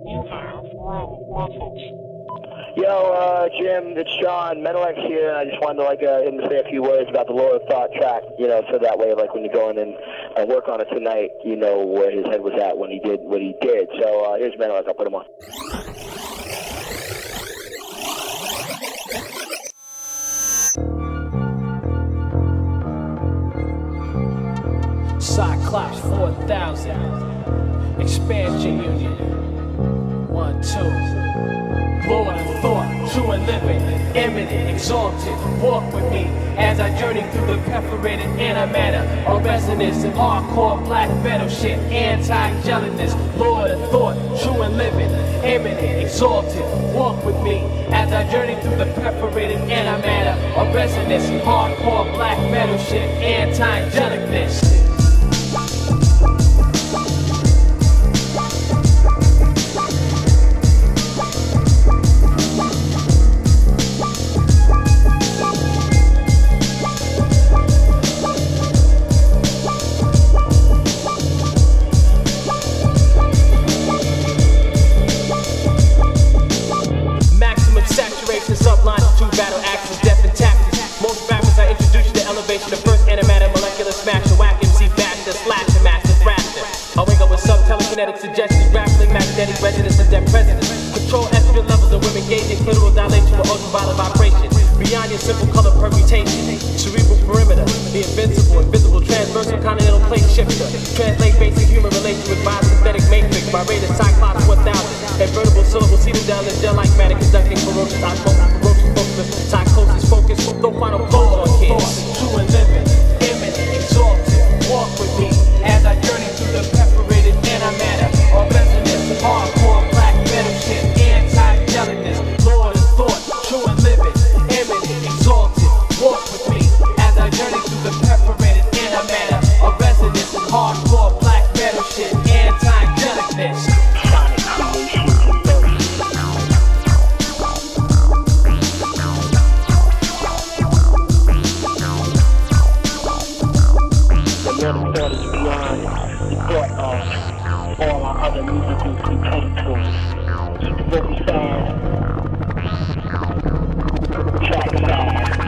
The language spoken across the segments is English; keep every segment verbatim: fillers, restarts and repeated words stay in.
You have one message. Yo, uh, Jim, it's Sean, Menelex here, and I just wanted to, like, uh, him to say a few words about the Lord of Thought track, you know, so that way, like, when you go in and uh, work on it tonight, you know where his head was at when he did what he did. So, uh, here's Menelex, I'll put him on. Cyclops four thousand, Expansion Union, one, two. Lord of thought, true and living, eminent, exalted, walk with me as I journey through the perforated antimatter, or resonance in hardcore black metal shit, anti-jealousness. Lord of thought, true and living, eminent, exalted, walk with me as I journey through the perforated antimatter, or resonance in hardcore black metal shit, anti-jealousness. Battle axes, death and tactics. Most rappers I introduce you to elevation. The first animated molecular smasher, whack M C basher, slasher, master, thrasher. I wake up with some telekinetic suggestions, grappling magnetic resonance of dead presidents. Control estrogen levels of women gauging clitoral dilation with ultraviolet vibration. Beyond your simple color permutation. Cerebral perimeter, the invincible, invisible, transversal continental plate shifter. Translate basic human relation with biosynthetic matrix. By rate of Cyclops one thousand. Invertible syllable, cedar in gel-like matter, conducting ferocious osmosis, ferocious focus, psychosis, focus, no final close on kids. True and living, eminent, exalted, walk with me as I journey through the perforated antimatter, or resonance, hardcore black metal shit, anti-jealousness. Lord of thought, true and living, eminent, exalted, walk with me as I journey through the perforated antimatter, or resonance, hardcore black metal shit, anti-jealousness. Lord of Thought is beyond the thought of all our other musical competitors. Very fast. Track fast.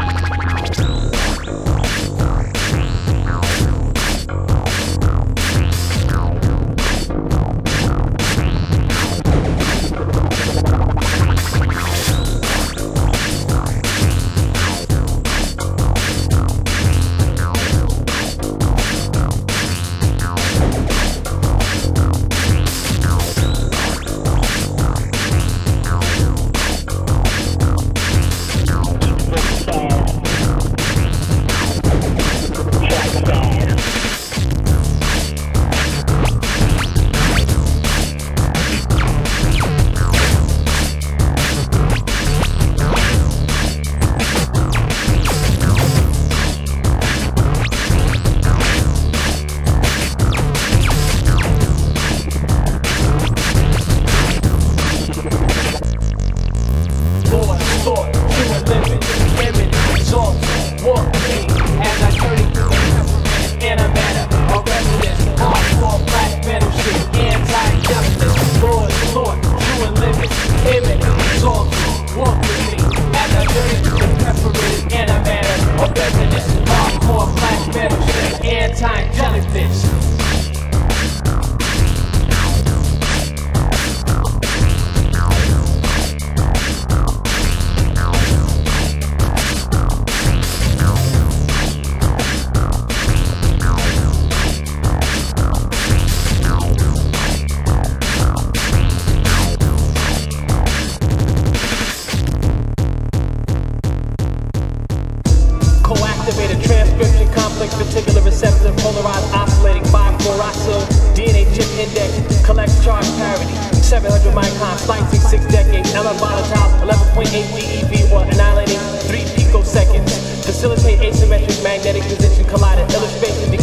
Particular receptor, polarized, oscillating, bi-fluorosyl, D N A chip index, collect charge parity, seven hundred microns, slicing six decades, volatile, eleven point eight DeV or annihilating three picoseconds, facilitate asymmetric magnetic position collider, illustration,